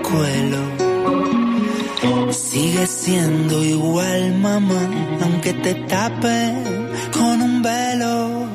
cuelo. Sigue siendo igual, mamá, aunque te tapen con un velo.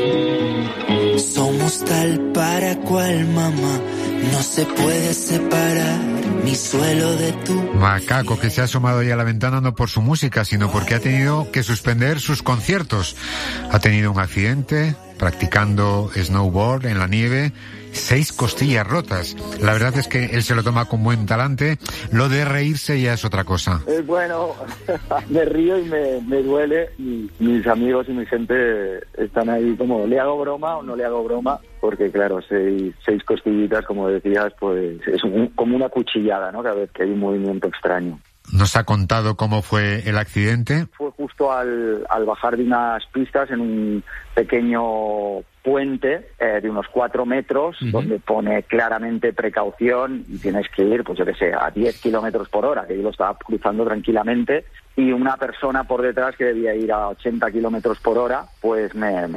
Somos tal para cual, mamá, no se puede separar mi suelo de tu... Macaco, que se ha asomado ahí a la ventana no por su música, sino porque ha tenido que suspender sus conciertos. Ha tenido un accidente practicando snowboard en la nieve, 6 costillas rotas. La verdad es que él se lo toma con buen talante. Lo de reírse ya es otra cosa. Bueno, me río y me duele. Mis amigos y mi gente están ahí como, ¿le hago broma o no le hago broma? Porque claro, 6 costillitas, como decías, pues es como una cuchillada, ¿no? Cada vez que hay un movimiento extraño. ¿Nos ha contado cómo fue el accidente? Fue justo al bajar de unas pistas en un pequeño puente de unos 4 metros, donde pone claramente precaución y tienes que ir, pues yo qué sé, a 10 kilómetros por hora, que yo lo estaba cruzando tranquilamente, y una persona por detrás que debía ir a 80 kilómetros por hora, pues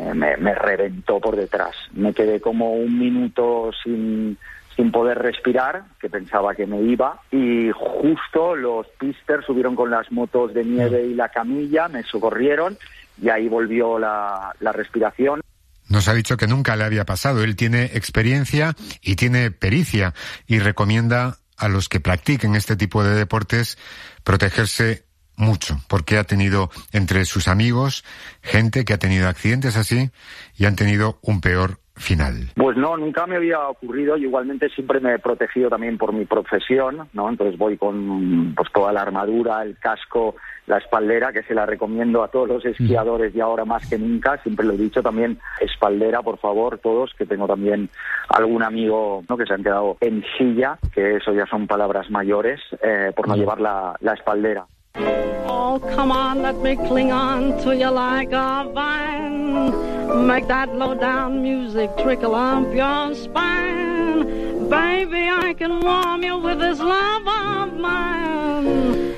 me reventó por detrás. Me quedé como un minuto sin poder respirar, que pensaba que me iba, y justo los pisters subieron con las motos de nieve y la camilla, me socorrieron, y ahí volvió la respiración. Nos ha dicho que nunca le había pasado. Él tiene experiencia y tiene pericia, y recomienda a los que practiquen este tipo de deportes protegerse mucho, porque ha tenido entre sus amigos gente que ha tenido accidentes así y han tenido un peor final. Pues no, nunca me había ocurrido. Yo igualmente siempre me he protegido también por mi profesión, ¿no? Entonces voy con pues toda la armadura, el casco, la espaldera, que se la recomiendo a todos los esquiadores y ahora más que nunca. Siempre lo he dicho también, espaldera, por favor, todos, que tengo también algún amigo, ¿no?, que se han quedado en silla, que eso ya son palabras mayores, por no llevar la espaldera. Oh, come on, let me cling on to you like a vine. Make that low-down music trickle up your spine. Baby, I can warm you with this love of mine.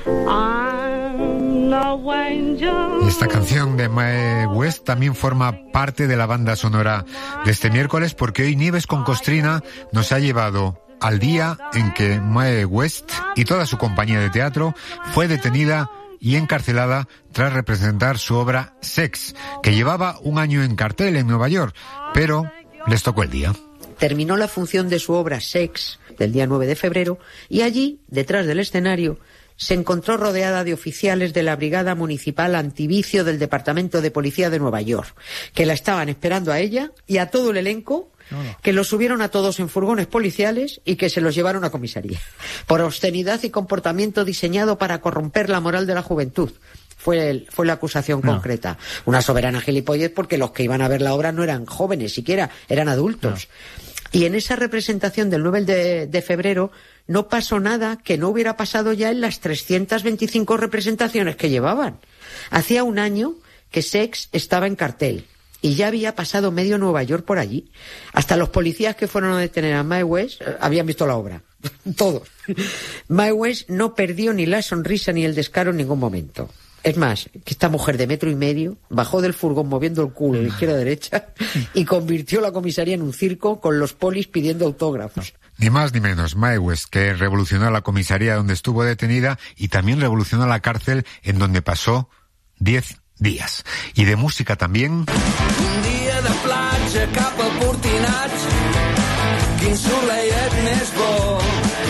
I'm no angel. Esta canción de Mae West también forma parte de la banda sonora de este miércoles, porque hoy Nieves con Costrina nos ha llevado al día en que Mae West y toda su compañía de teatro fue detenida y encarcelada tras representar su obra Sex, que llevaba un año en cartel en Nueva York, pero les tocó el día. Terminó la función de su obra Sex del día 9 de febrero y allí, detrás del escenario, se encontró rodeada de oficiales de la Brigada Municipal Antivicio del Departamento de Policía de Nueva York, que la estaban esperando a ella y a todo el elenco, que los subieron a todos en furgones policiales y que se los llevaron a comisaría por obscenidad y comportamiento diseñado para corromper la moral de la juventud. Fue la acusación concreta. Una soberana gilipollez, porque los que iban a ver la obra no eran jóvenes siquiera, eran adultos. Y en esa representación del 9 de febrero no pasó nada que no hubiera pasado ya en las 325 representaciones que llevaban. Hacía un año que Sex estaba en cartel y ya había pasado medio Nueva York por allí. Hasta los policías que fueron a detener a Mae West habían visto la obra. Todos. Mae West no perdió ni la sonrisa ni el descaro en ningún momento. Es más, que esta mujer de 1,5 metros bajó del furgón moviendo el culo de izquierda a derecha y convirtió la comisaría en un circo con los polis pidiendo autógrafos. Ni más ni menos, Mae West, que revolucionó la comisaría donde estuvo detenida y también revolucionó la cárcel en donde pasó 10 días. Y de música también. Un dia de platja cap a Portinats, quin soleillet més bo.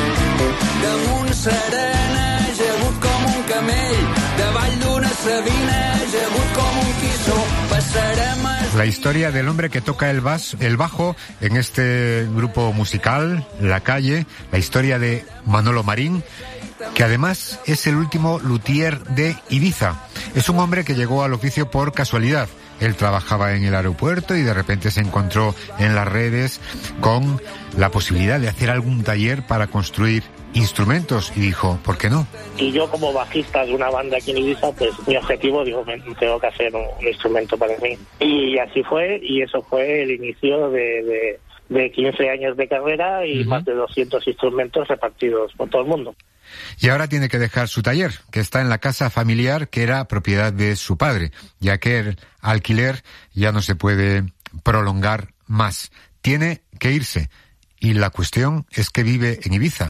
Damunt serena, ajagut com un camell, davall d'una sabina, ajagut com un quissó. Passarem a... La historia del hombre que toca el bajo en este grupo musical, La Calle, la historia de Manolo Marín, que además es el último luthier de Ibiza. Es un hombre que llegó al oficio por casualidad. Él trabajaba en el aeropuerto y de repente se encontró en las redes con la posibilidad de hacer algún taller para construir instrumentos y dijo, ¿por qué no? Y yo, como bajista de una banda aquí en Ibiza, pues mi objetivo, digo, tengo que hacer un instrumento para mí. Y así fue, y eso fue el inicio de 15 años de carrera y más de 200 instrumentos repartidos por todo el mundo. Y ahora tiene que dejar su taller, que está en la casa familiar que era propiedad de su padre, ya que el alquiler ya no se puede prolongar más. Tiene que irse. Y la cuestión es que vive en Ibiza.